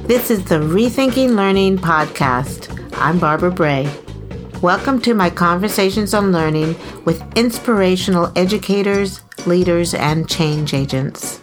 This is the Rethinking Learning podcast. I'm Barbara Bray. Welcome to my conversations on learning with inspirational educators, leaders, and change agents.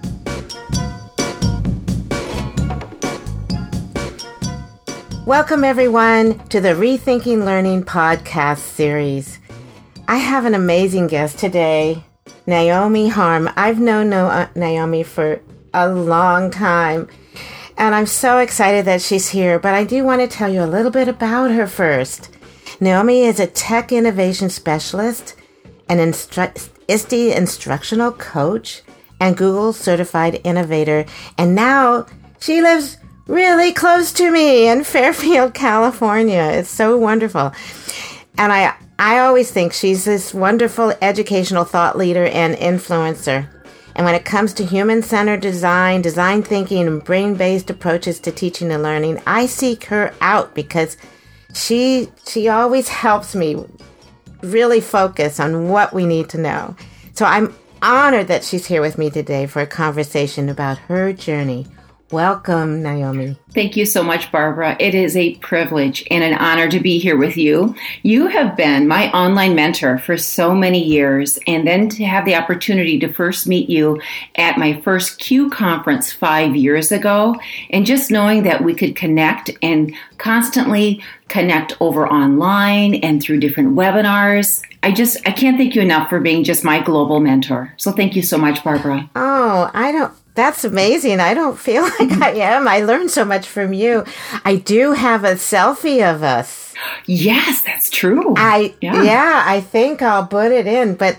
Welcome, everyone, to the Rethinking Learning podcast series. I have an amazing guest today, Naomi Harm. I've known Naomi for a long time, and I'm so excited that she's here, but I do want to tell you a little bit about her first. Naomi is a tech innovation specialist, an ISTE instructional coach, and Google certified innovator, and now she lives really close to me in Fairfield, California. It's so wonderful. And I always think she's this wonderful educational thought leader and influencer. And when it comes to human-centered design thinking, and brain-based approaches to teaching and learning, I seek her out because she always helps me really focus on what we need to know. So I'm honored that she's here with me today for a conversation about her journey. Welcome, Naomi. Thank you so much, Barbara. It is a privilege and an honor to be here with you. You have been my online mentor for so many years, and then to have the opportunity to first meet you at my first Q conference 5 years ago, and just knowing that we could connect and constantly connect over online and through different webinars. I can't thank you enough for being just my global mentor. So thank you so much, Barbara. That's amazing. I don't feel like I am. I learned so much from you. I do have a selfie of us. Yes, that's true. I think I'll put it in, but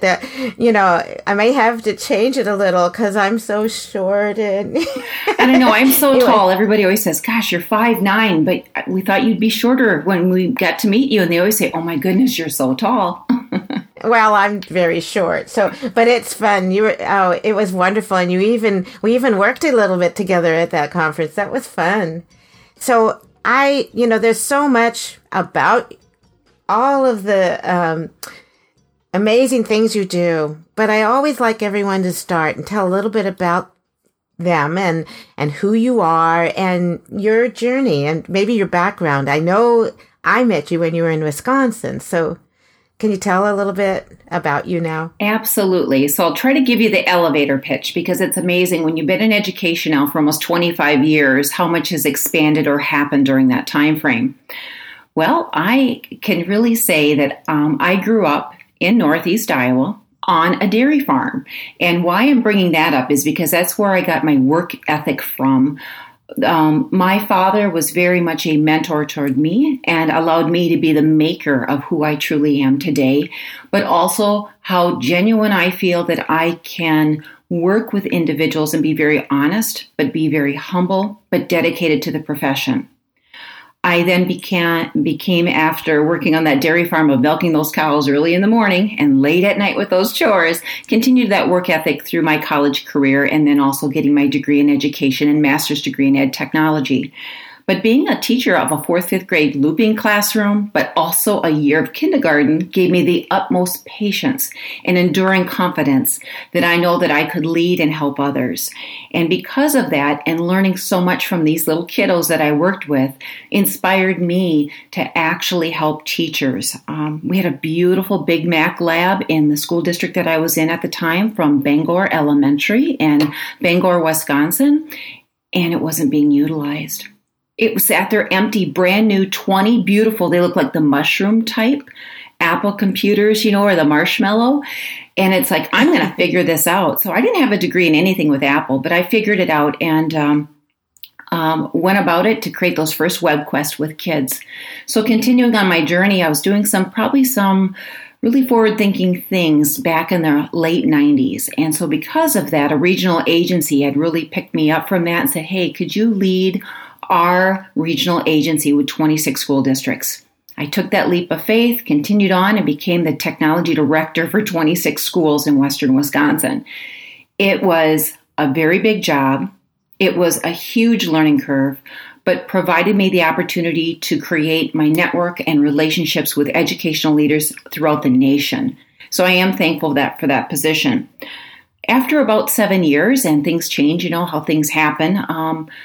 I may have to change it a little because I'm so short. And I know, I'm so tall. Everybody always says, gosh, you're 5'9", but we thought you'd be shorter when we got to meet you. And they always say, oh my goodness, you're so tall. Well, I'm very short, but it's fun. It was wonderful, and we even worked a little bit together at that conference. That was fun. So there's so much about all of the amazing things you do, but I always like everyone to start and tell a little bit about them and who you are and your journey and maybe your background. I know I met you when you were in Wisconsin, so can you tell a little bit about you now? Absolutely. So I'll try to give you the elevator pitch because it's amazing when you've been in education now for almost 25 years, how much has expanded or happened during that time frame. Well, I can really say that I grew up in Northeast Iowa on a dairy farm. And why I'm bringing that up is because that's where I got my work ethic from. My father was very much a mentor toward me and allowed me to be the maker of who I truly am today, but also how genuine I feel that I can work with individuals and be very honest, but be very humble, but dedicated to the profession. I then became, after working on that dairy farm of milking those cows early in the morning and late at night with those chores, continued that work ethic through my college career and then also getting my degree in education and master's degree in ed technology. But being a teacher of a 4th, 5th grade looping classroom, but also a year of kindergarten, gave me the utmost patience and enduring confidence that I know that I could lead and help others. And because of that, and learning so much from these little kiddos that I worked with, inspired me to actually help teachers. We had a beautiful Big Mac lab in the school district that I was in at the time from Bangor Elementary in Bangor, Wisconsin, and it wasn't being utilized. It was sat there empty, brand new, 20 beautiful, they look like the mushroom type Apple computers, or the marshmallow. And it's like, I'm going to figure this out. So I didn't have a degree in anything with Apple, but I figured it out and went about it to create those first WebQuest with kids. So continuing on my journey, I was doing some really forward-thinking things back in the late 90s. And so because of that, a regional agency had really picked me up from that and said, hey, could you lead our regional agency with 26 school districts? I took that leap of faith, continued on, and became the technology director for 26 schools in western Wisconsin. It was a very big job. It was a huge learning curve, but provided me the opportunity to create my network and relationships with educational leaders throughout the nation. So I am thankful for that position. After about 7 years, and things change, how things happen,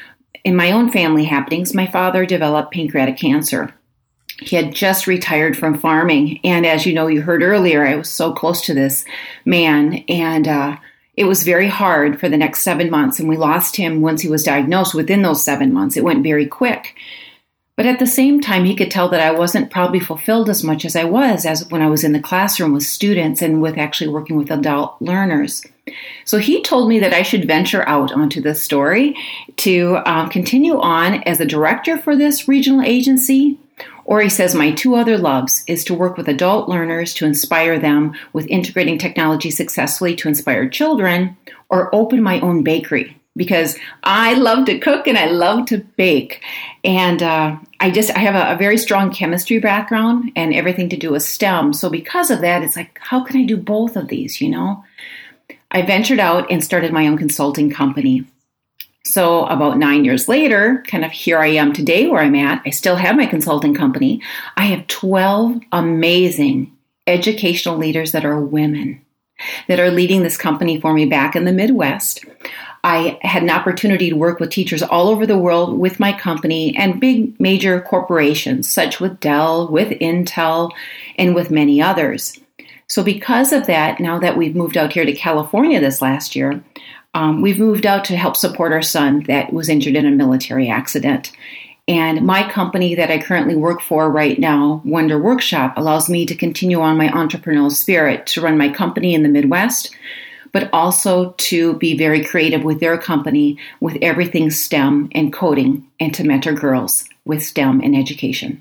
in my own family happenings, my father developed pancreatic cancer. He had just retired from farming. And as you know, you heard earlier, I was so close to this man. And it was very hard for the next 7 months. And we lost him once he was diagnosed within those 7 months. It went very quick. But at the same time, he could tell that I wasn't probably fulfilled as much as I was as when I was in the classroom with students and with actually working with adult learners. So he told me that I should venture out onto this story to continue on as a director for this regional agency. Or he says, my two other loves is to work with adult learners to inspire them with integrating technology successfully to inspire children, or open my own bakery. Because I love to cook and I love to bake. And I have a very strong chemistry background and everything to do with STEM. So because of that, it's like, how can I do both of these, you know? I ventured out and started my own consulting company. So about 9 years later, kind of here I am today where I'm at. I still have my consulting company. I have 12 amazing educational leaders that are women that are leading this company for me back in the Midwest. I had an opportunity to work with teachers all over the world with my company and big major corporations, such with Dell, with Intel, and with many others. So because of that, now that we've moved out here to California this last year, we've moved out to help support our son that was injured in a military accident. And my company that I currently work for right now, Wonder Workshop, allows me to continue on my entrepreneurial spirit to run my company in the Midwest, but also to be very creative with their company with everything STEM and coding, and to mentor girls with STEM and education.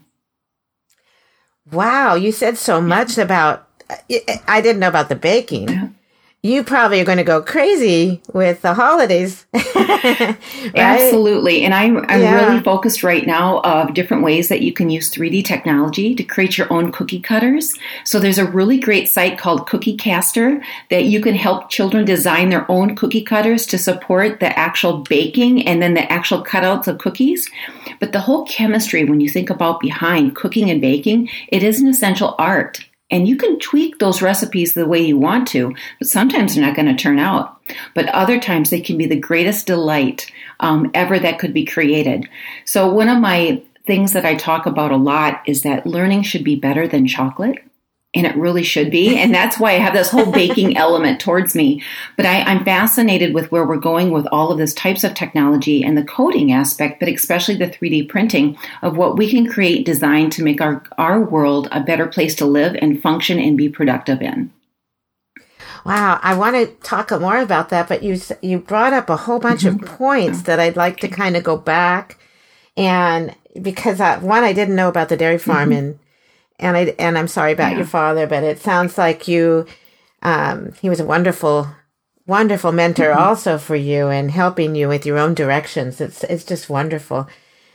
Wow, you said so much about, I didn't know about the baking. Yeah. You probably are going to go crazy with the holidays. Right? Absolutely. And I'm really focused right now of different ways that you can use 3D technology to create your own cookie cutters. So there's a really great site called Cookie Caster that you can help children design their own cookie cutters to support the actual baking and then the actual cutouts of cookies. But the whole chemistry, when you think about behind cooking and baking, it is an essential art. And you can tweak those recipes the way you want to, but sometimes they're not going to turn out. But other times they can be the greatest delight ever that could be created. So one of my things that I talk about a lot is that learning should be better than chocolate. And it really should be. And that's why I have this whole baking element towards me. But I'm fascinated with where we're going with all of this types of technology and the coding aspect, but especially the 3D printing of what we can create, design to make our world a better place to live and function and be productive in. Wow. I want to talk more about that, but you brought up a whole bunch of points that I'd like to kind of go back. And because I didn't know about the dairy farm and I'm sorry about your father, but it sounds like he was a wonderful, wonderful mentor also for you and helping you with your own directions. It's just wonderful.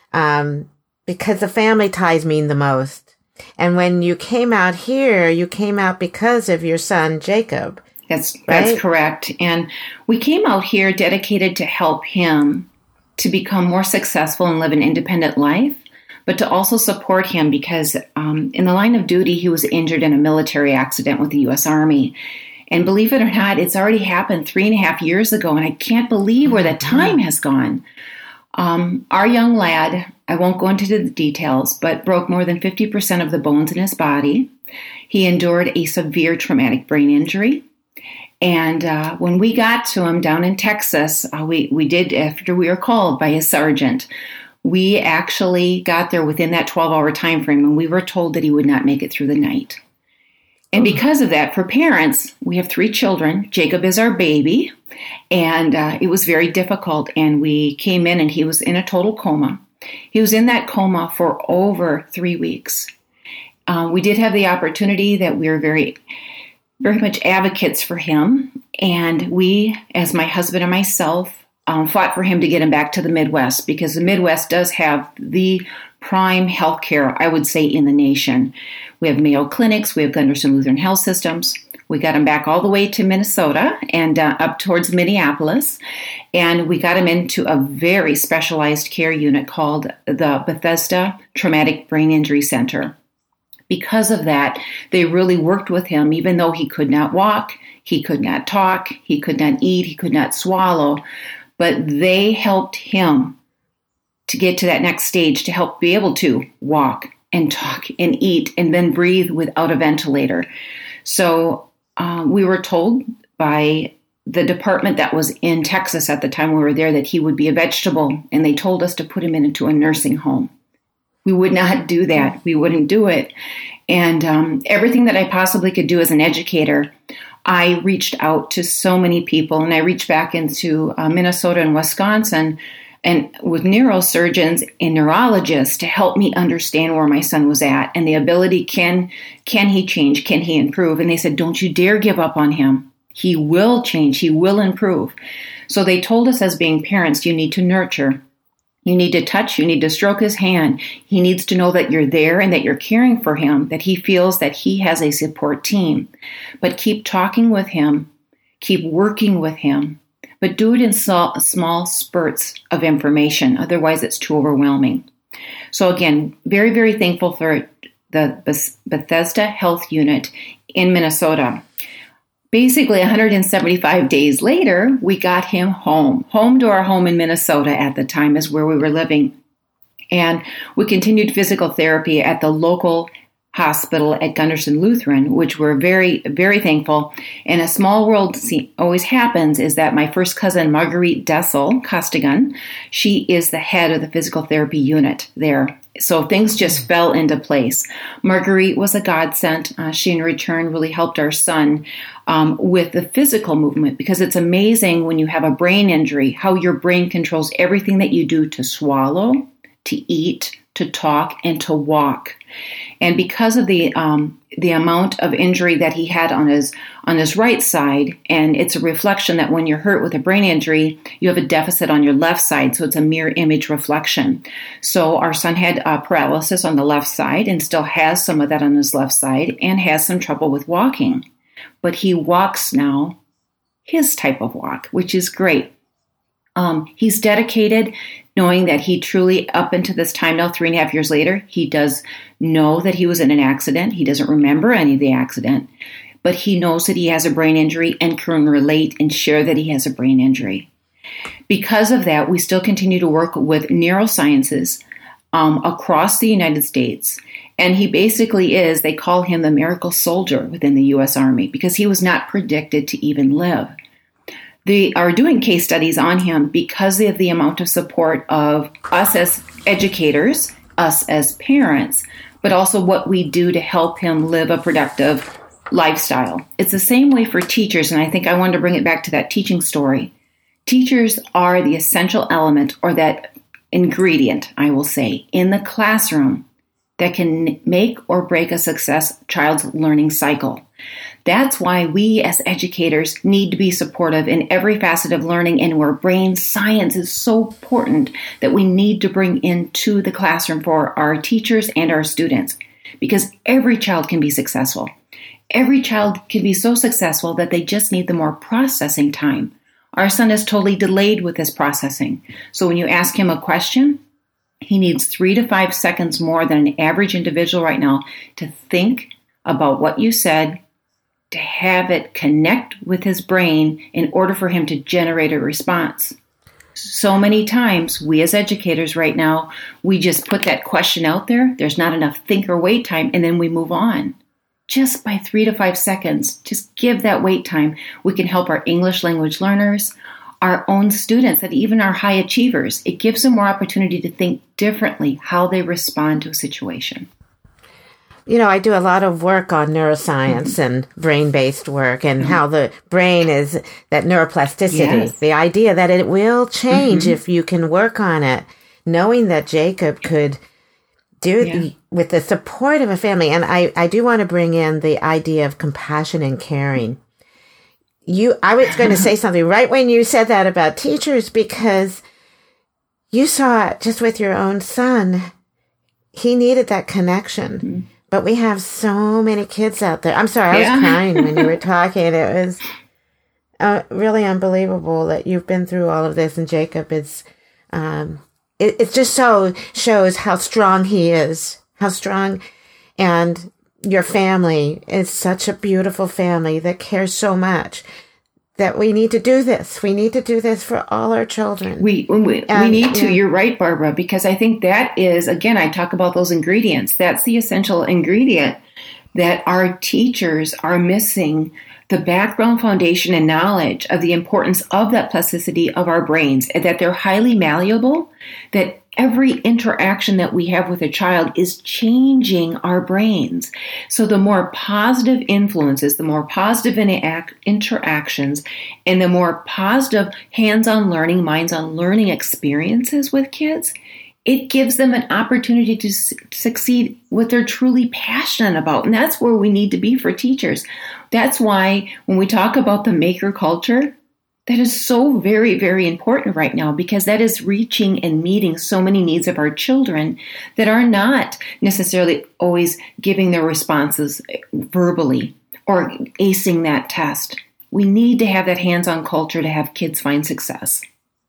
Because the family ties mean the most. And when you came out here, you came out because of your son, Jacob. That's correct. And we came out here dedicated to help him to become more successful and live an independent life, but to also support him because in the line of duty, he was injured in a military accident with the U.S. Army. And believe it or not, it's already happened 3.5 years ago, and I can't believe where that time has gone. Our young lad, I won't go into the details, but broke more than 50% of the bones in his body. He endured a severe traumatic brain injury. And when we got to him down in Texas, we did, after we were called by his sergeant, we actually got there within that 12-hour time frame, and we were told that he would not make it through the night. And because of that, for parents, we have 3 children. Jacob is our baby, and it was very difficult. And we came in, and he was in a total coma. He was in that coma for over 3 weeks. We did have the opportunity that we were very, very much advocates for him, and we, as my husband and myself, fought for him to get him back to the Midwest, because the Midwest does have the prime healthcare, I would say, in the nation. We have Mayo Clinics, we have Gunderson Lutheran Health Systems. We got him back all the way to Minnesota and up towards Minneapolis, and we got him into a very specialized care unit called the Bethesda Traumatic Brain Injury Center. Because of that, they really worked with him, even though he could not walk, he could not talk, he could not eat, he could not swallow. But they helped him to get to that next stage to help be able to walk and talk and eat and then breathe without a ventilator. So we were told by the department that was in Texas at the time we were there that he would be a vegetable, and they told us to put him into a nursing home. We would not do that. We wouldn't do it. And everything that I possibly could do as an educator, I reached out to so many people, and I reached back into Minnesota and Wisconsin and with neurosurgeons and neurologists to help me understand where my son was at and the ability, can he change? Can he improve? And they said, don't you dare give up on him. He will change. He will improve. So they told us as being parents, you need to nurture. You need to touch, you need to stroke his hand. He needs to know that you're there and that you're caring for him, that he feels that he has a support team. But keep talking with him, keep working with him, but do it in small spurts of information. Otherwise, it's too overwhelming. So again, very, very thankful for the Bethesda Health Unit in Minnesota. Basically, 175 days later, we got him home to our home in Minnesota at the time is where we were living. And we continued physical therapy at the local hospital at Gunderson Lutheran, which we're very, very thankful. And a small world always happens is that my first cousin, Marguerite Dessel Costigan, she is the head of the physical therapy unit there. So things just fell into place. Marguerite was a godsend. She, in return, really helped our son with the physical movement, because it's amazing when you have a brain injury, how your brain controls everything that you do to swallow, to eat, to talk, and to walk. And because of the amount of injury that he had on his right side, and it's a reflection that when you're hurt with a brain injury, you have a deficit on your left side, so it's a mirror image reflection. So our son had paralysis on the left side and still has some of that on his left side and has some trouble with walking. But he walks now his type of walk, which is great. He's dedicated, knowing that he truly, up into this time now, 3.5 years later, he does know that he was in an accident. He doesn't remember any of the accident, but he knows that he has a brain injury and can relate and share that he has a brain injury. Because of that, we still continue to work with neurosciences across the United States. And he basically is, they call him the miracle soldier within the U.S. Army, because he was not predicted to even live. They are doing case studies on him because of the amount of support of us as educators, us as parents, but also what we do to help him live a productive lifestyle. It's the same way for teachers, and I think I wanted to bring it back to that teaching story. Teachers are the essential element, or that ingredient, I will say, in the classroom that can make or break a success child's learning cycle. That's why we as educators need to be supportive in every facet of learning, and where brain science is so important that we need to bring into the classroom for our teachers and our students, because every child can be successful. Every child can be so successful that they just need the more processing time. Our son is totally delayed with his processing. So when you ask him a question, he needs 3 to 5 seconds more than an average individual right now to think about what you said, to have it connect with his brain in order for him to generate a response. So many times, we as educators right now, we just put that question out there. There's not enough think or wait time, and then we move on. Just by 3 to 5 seconds, just give that wait time. We can help our English language learners, our own students, and even our high achievers. It gives them more opportunity to think differently how they respond to a situation. You know, I do a lot of work on neuroscience and brain-based work, and how the brain is that neuroplasticity, Yes. the idea that it will change if you can work on it, knowing that Jacob could do it with the support of a family. And I do want to bring in the idea of compassion and caring. I was going to say something right when you said that about teachers, because you saw it just with your own son. He needed that connection. Mm-hmm. But we have so many kids out there. I'm sorry, I was crying when you were talking. It was really unbelievable that you've been through all of this. And Jacob is, it just so shows how strong he is, how strong. And your family is such a beautiful family that cares so much. that we need to do this. We need to do this for all our children. We need to. You're right, Barbara, because I think that is, again, I talk about those ingredients. That's the essential ingredient that our teachers are missing, the background, foundation, and knowledge of the importance of that plasticity of our brains, and that they're highly malleable, that every interaction that we have with a child is changing our brains. So the more positive influences, the more positive interactions, and the more positive hands-on learning, minds-on learning experiences with kids, it gives them an opportunity to succeed what they're truly passionate about. And that's where we need to be for teachers. That's why when we talk about the maker culture, that is so very, very important right now, because that is reaching and meeting so many needs of our children that are not necessarily always giving their responses verbally or acing that test. We need to have that hands-on culture to have kids find success.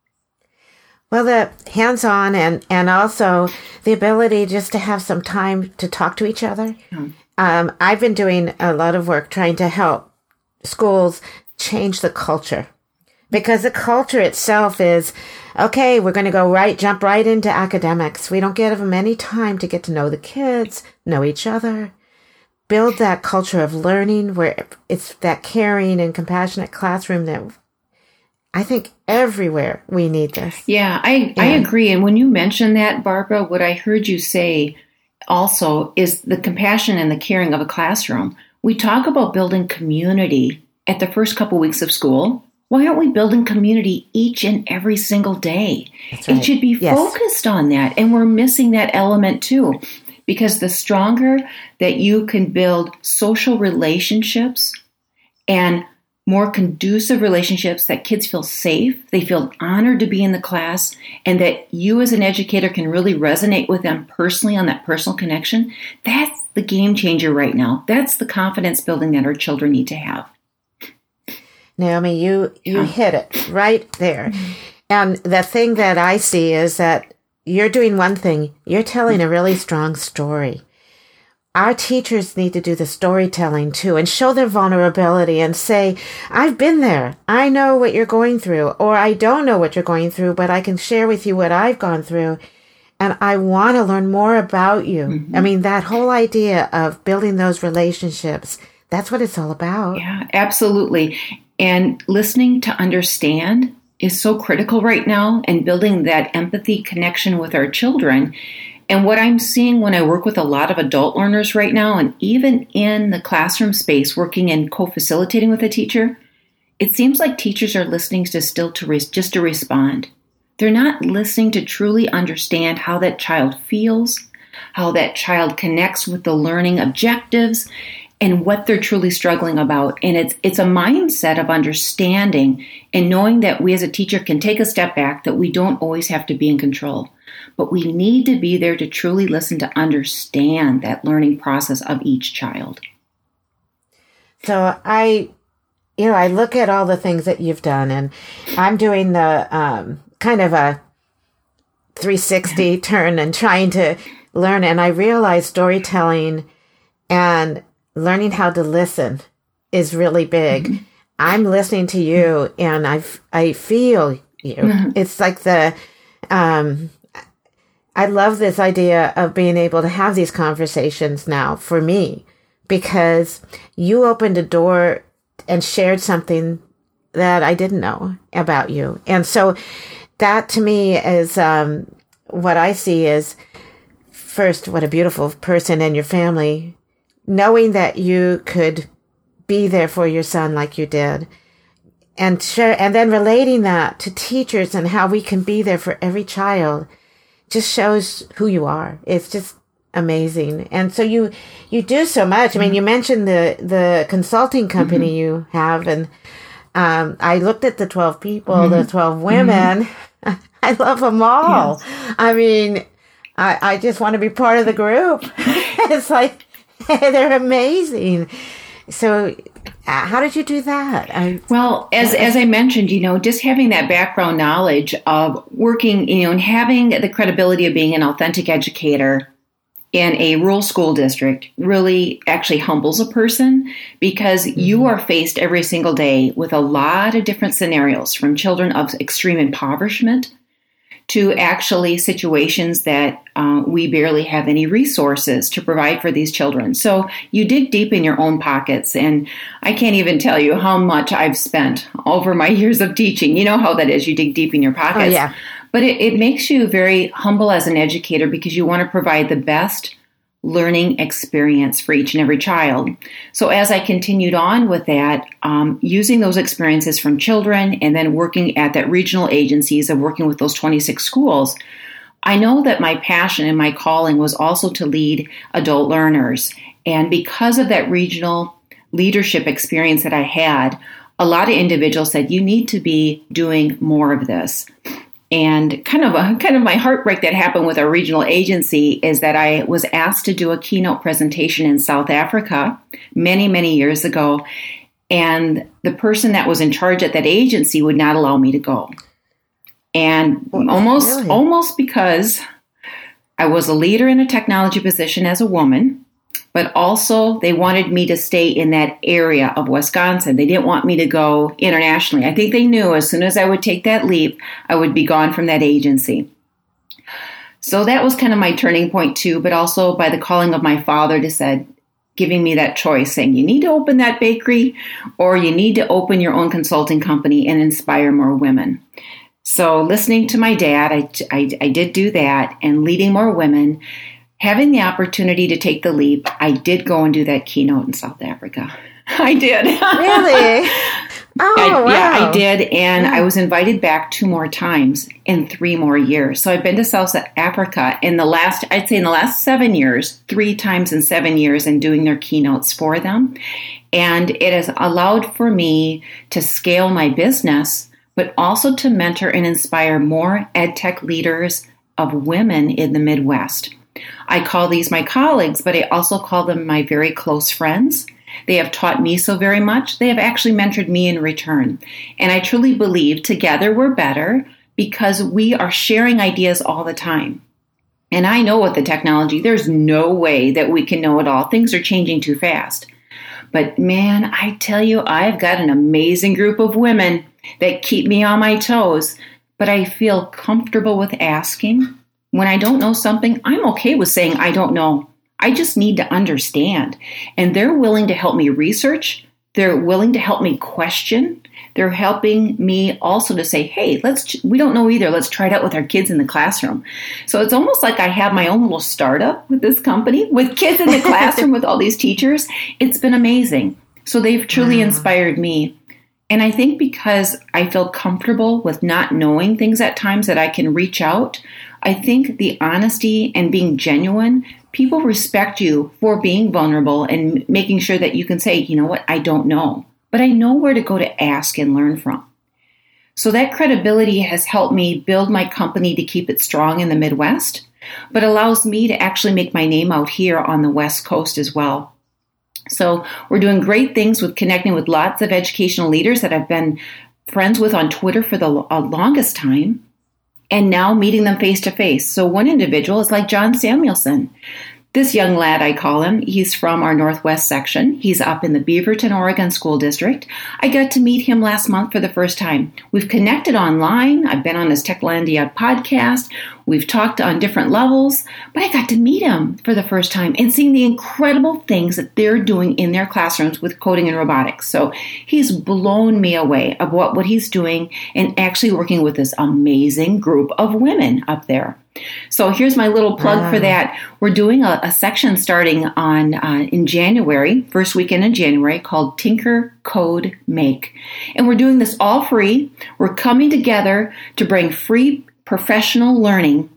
Well, the hands-on and also the ability just to have some time to talk to each other. I've been doing a lot of work trying to help schools change the culture. Because the culture itself is, okay, we're going to jump right into academics. We don't give them any time to get to know the kids, know each other, build that culture of learning where it's that caring and compassionate classroom that I think everywhere we need this. Yeah, I agree. And when you mentioned that, Barbara, what I heard you say also is the compassion and the caring of a classroom. We talk about building community at the first couple weeks of school. Why aren't we building community each and every single day? That's right. It should be focused on that. And we're missing that element too. Because the stronger that you can build social relationships and more conducive relationships, that kids feel safe, they feel honored to be in the class, and that you as an educator can really resonate with them personally on that personal connection, that's the game changer right now. That's the confidence building that our children need to have. Naomi, you hit it right there. Mm-hmm. And the thing that I see is that you're doing one thing. You're telling a really strong story. Our teachers need to do the storytelling too and show their vulnerability and say, I've been there. I know what you're going through, or I don't know what you're going through, but I can share with you what I've gone through. And I want to learn more about you. Mm-hmm. I mean, that whole idea of building those relationships, that's what it's all about. Yeah, absolutely. And listening to understand is so critical right now, and building that empathy connection with our children. And what I'm seeing when I work with a lot of adult learners right now, and even in the classroom space, working and co-facilitating with a teacher, it seems like teachers are listening just to respond. They're not listening to truly understand how that child feels, how that child connects with the learning objectives, and what they're truly struggling about. And it's a mindset of understanding and knowing that we as a teacher can take a step back, that we don't always have to be in control. But we need to be there to truly listen to understand that learning process of each child. So I look at all the things that you've done, and I'm doing the kind of a 360 turn and trying to learn. And I realize storytelling and learning how to listen is really big. Mm-hmm. I'm listening to you, and I feel you. Mm-hmm. It's like I love this idea of being able to have these conversations now for me, because you opened a door and shared something that I didn't know about you. And so that to me is what I see is, first, what a beautiful person and your family, knowing that you could be there for your son like you did, and share, and then relating that to teachers and how we can be there for every child, just shows who you are. It's just amazing. And so you do so much. I mean, you mentioned the consulting company mm-hmm. you have, and I looked at the 12 people, mm-hmm. the 12 women. Mm-hmm. I love them all. Yes. I mean, I just want to be part of the group. It's like, they're amazing. So how did you do that? Well, as I mentioned, just having that background knowledge of working, and having the credibility of being an authentic educator in a rural school district really actually humbles a person, because you are faced every single day with a lot of different scenarios, from children of extreme impoverishment to actually situations that we barely have any resources to provide for these children. So you dig deep in your own pockets, and I can't even tell you how much I've spent over my years of teaching. You know how that is. You dig deep in your pockets. Oh, yeah. But it makes you very humble as an educator, because you want to provide the best learning experience for each and every child. So as I continued on with that, using those experiences from children and then working at that regional agencies of working with those 26 schools, I know that my passion and my calling was also to lead adult learners. And because of that regional leadership experience that I had, a lot of individuals said, you need to be doing more of this. And kind of my heartbreak that happened with our regional agency is that I was asked to do a keynote presentation in South Africa many, many years ago. And the person that was in charge at that agency would not allow me to go. And almost because I was a leader in a technology position as a woman, but also they wanted me to stay in that area of Wisconsin. They didn't want me to go internationally. I think they knew as soon as I would take that leap, I would be gone from that agency. So that was kind of my turning point too, but also by the calling of my father giving me that choice, saying you need to open that bakery or you need to open your own consulting company and inspire more women. So listening to my dad, I did do that, and leading more women. Having the opportunity to take the leap, I did go and do that keynote in South Africa. I did. Really? Oh, wow. Yeah, I did. And I was invited back 2 more times in 3 more years. So I've been to South Africa in the last 7 years, 3 times in 7 years, and doing their keynotes for them. And it has allowed for me to scale my business, but also to mentor and inspire more ed tech leaders of women in the Midwest. I call these my colleagues, but I also call them my very close friends. They have taught me so very much. They have actually mentored me in return. And I truly believe together we're better, because we are sharing ideas all the time. And I know with the technology, there's no way that we can know it all. Things are changing too fast. But man, I tell you, I've got an amazing group of women that keep me on my toes. But I feel comfortable with asking. When I don't know something, I'm okay with saying I don't know. I just need to understand. And they're willing to help me research. They're willing to help me question. They're helping me also to say, hey, we don't know either. Let's try it out with our kids in the classroom. So it's almost like I have my own little startup with this company, with kids in the classroom, with all these teachers. It's been amazing. So they've truly inspired me. And I think because I feel comfortable with not knowing things at times that I can reach out, I think the honesty and being genuine, people respect you for being vulnerable and making sure that you can say, you know what, I don't know, but I know where to go to ask and learn from. So that credibility has helped me build my company to keep it strong in the Midwest, but allows me to actually make my name out here on the West Coast as well. So we're doing great things with connecting with lots of educational leaders that I've been friends with on Twitter for the longest time, and now meeting them face to face. So one individual is like John Samuelson. This young lad, I call him, he's from our Northwest section. He's up in the Beaverton, Oregon School District. I got to meet him last month for the first time. We've connected online. I've been on his Techlandia podcast. We've talked on different levels, but I got to meet him for the first time and seeing the incredible things that they're doing in their classrooms with coding and robotics. So he's blown me away of what he's doing and actually working with this amazing group of women up there. So here's my little plug for that. We're doing a section starting on in January, first weekend in January, called Tinker, Code, Make. And we're doing this all free. We're coming together to bring free professional learning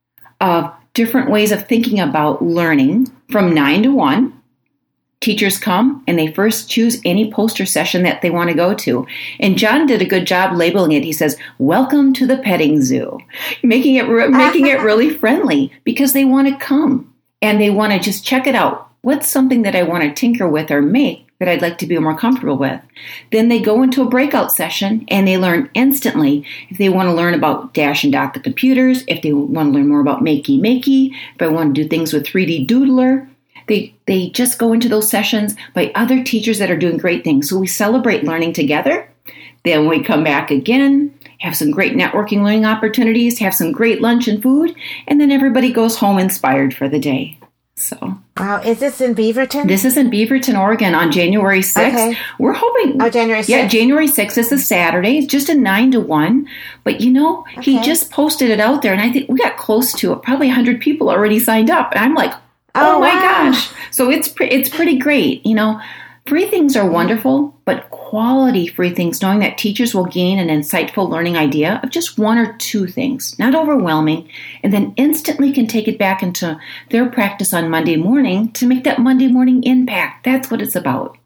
of different ways of thinking about learning from 9 to 1. Teachers come and they first choose any poster session that they want to go to. And John did a good job labeling it. He says, "Welcome to the petting zoo," making it really friendly, because they want to come and they want to just check it out. What's something that I want to tinker with or make that I'd like to be more comfortable with. Then they go into a breakout session and they learn instantly if they want to learn about Dash and Dot the computers, if they want to learn more about Makey, if I want to do things with 3D Doodler. They just go into those sessions by other teachers that are doing great things. So we celebrate learning together. Then we come back again, have some great networking learning opportunities, have some great lunch and food, and then everybody goes home inspired for the day. So, wow, is this in Beaverton? This is in Beaverton, Oregon on January 6th. Okay. We're hoping. Oh, January 6th. Yeah, January 6th. This is Saturday. It's just a 9 to 1. But he just posted it out there, and I think we got close to it. Probably 100 people already signed up. And I'm like, oh my gosh. So it's pretty great. Free things are wonderful, but quality free things, knowing that teachers will gain an insightful learning idea of just one or two things, not overwhelming, and then instantly can take it back into their practice on Monday morning to make that Monday morning impact. That's what it's about.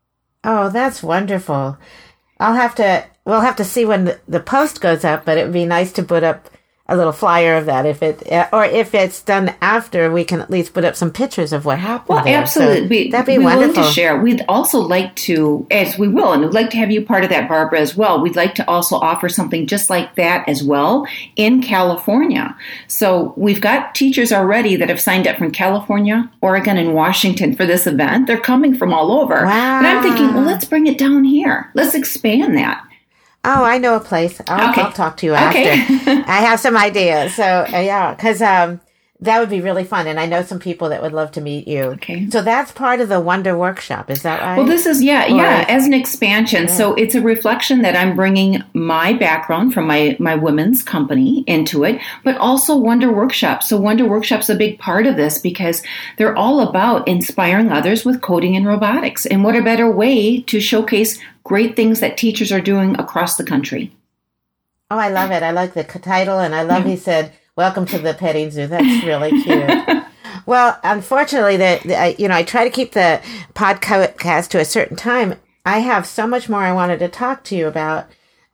Oh, that's wonderful. We'll have to see when the post goes up, but it would be nice to put up a little flyer of that. If it's done after, we can at least put up some pictures of what happened. Well, there. absolutely. So that'd be wonderful. wonderful To share. We'd also like to, as we will, and we'd like to have you part of that, Barbara, as well. We'd like to also offer something just like that as well in California. So we've got teachers already that have signed up from California, Oregon, and Washington for this event. They're coming from all over. Wow. But I'm thinking, well, let's bring it down here. Let's expand that. Oh, I know a place. I'll talk to you after. Okay. I have some ideas. So, yeah, because that would be really fun. And I know some people that would love to meet you. Okay. So that's part of the Wonder Workshop. Is that right? Well, this is, as an expansion. Yeah. So it's a reflection that I'm bringing my background from my women's company into it, but also Wonder Workshop. So Wonder Workshop's a big part of this because they're all about inspiring others with coding and robotics. And what a better way to showcase great things that teachers are doing across the country. Oh, I love it. I like the title, and I love he said, "Welcome to the petting zoo." That's really cute. Well, unfortunately, I try to keep the podcast to a certain time. I have so much more I wanted to talk to you about.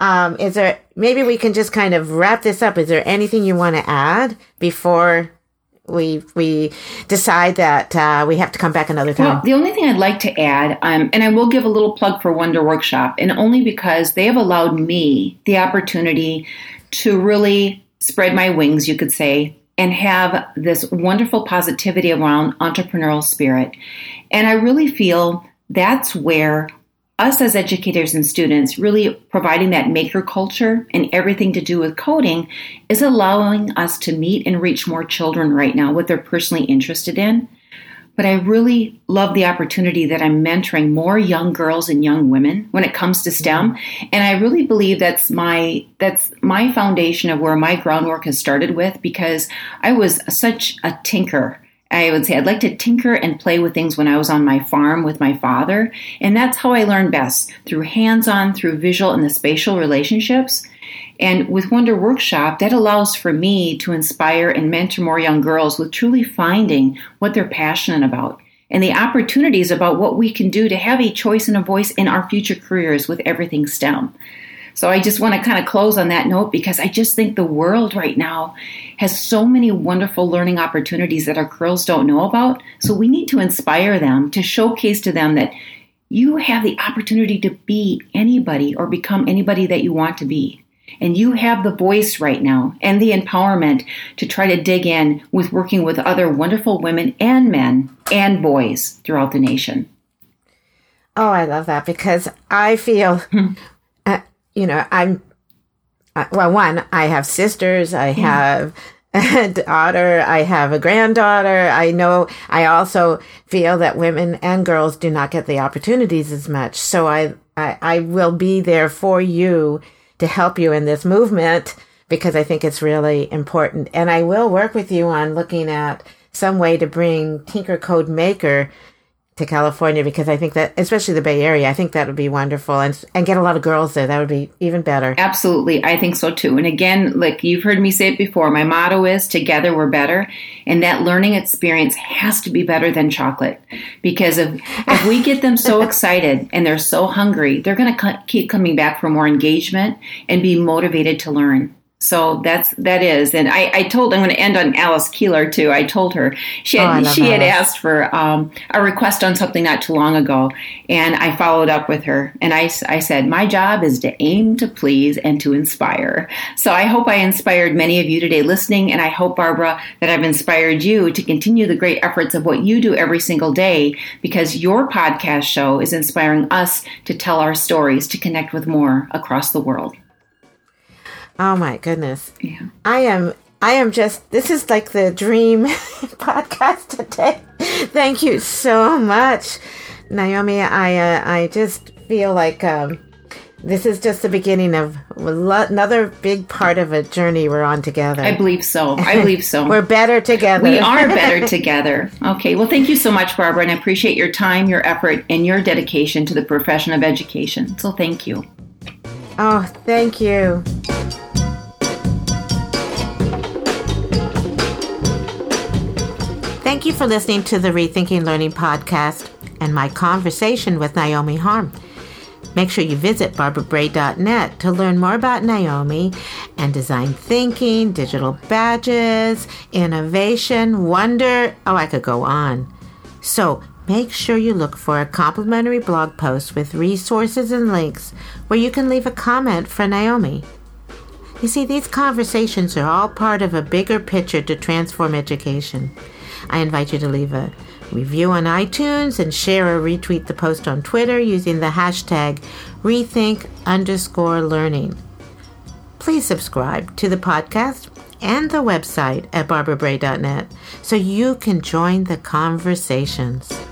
Maybe we can just kind of wrap this up. Is there anything you want to add before we decide that we have to come back another time? Well, the only thing I'd like to add, and I will give a little plug for Wonder Workshop, and only because they have allowed me the opportunity to really spread my wings, you could say, and have this wonderful positivity around entrepreneurial spirit. And I really feel that's where us as educators and students really providing that maker culture and everything to do with coding is allowing us to meet and reach more children right now, what they're personally interested in. But I really love the opportunity that I'm mentoring more young girls and young women when it comes to STEM. And I really believe that's my foundation of where my groundwork has started with, because I was such a tinker. I would say I'd like to tinker and play with things when I was on my farm with my father. And that's how I learned best, through hands-on, through visual and the spatial relationships. And with Wonder Workshop, that allows for me to inspire and mentor more young girls with truly finding what they're passionate about and the opportunities about what we can do to have a choice and a voice in our future careers with everything STEM. So I just want to kind of close on that note, because I just think the world right now has so many wonderful learning opportunities that our girls don't know about. So we need to inspire them, to showcase to them that you have the opportunity to be anybody or become anybody that you want to be. And you have the voice right now and the empowerment to try to dig in with working with other wonderful women and men and boys throughout the nation. Oh, I love that, because I feel... I have sisters, I have a daughter, I have a granddaughter. I also feel that women and girls do not get the opportunities as much. So I will be there for you to help you in this movement, because I think it's really important. And I will work with you on looking at some way to bring Tinker Code Maker to California, because I think that, especially the Bay Area, I think that would be wonderful, and get a lot of girls there. That would be even better. Absolutely. I think so too. And again, like you've heard me say it before, my motto is together we're better. And that learning experience has to be better than chocolate, because if we get them so excited and they're so hungry, they're going to keep coming back for more engagement and be motivated to learn. So that is, and I'm going to end on Alice Keeler too. I told her she had asked for a request on something not too long ago, and I followed up with her, and I said, my job is to aim to please and to inspire. So I hope I inspired many of you today listening, and I hope, Barbara, that I've inspired you to continue the great efforts of what you do every single day, because your podcast show is inspiring us to tell our stories, to connect with more across the world. Oh my goodness. Yeah. I am just, this is like the dream podcast today. Thank you so much, Naomi. I just feel like this is just the beginning of another big part of a journey we're on together. I believe so. We're better together. We are better together. Okay. Well, thank you so much, Barbara, and I appreciate your time, your effort, and your dedication to the profession of education. So thank you. Oh, thank you. Thank you for listening to the Rethinking Learning podcast and my conversation with Naomi Harm. Make sure you visit barbarabray.net to learn more about Naomi and design thinking, digital badges, innovation, wonder. Oh, I could go on. So make sure you look for a complimentary blog post with resources and links where you can leave a comment for Naomi. You see, these conversations are all part of a bigger picture to transform education. I invite you to leave a review on iTunes and share or retweet the post on Twitter using the hashtag rethink_learning. Please subscribe to the podcast and the website at barbarabray.net so you can join the conversations.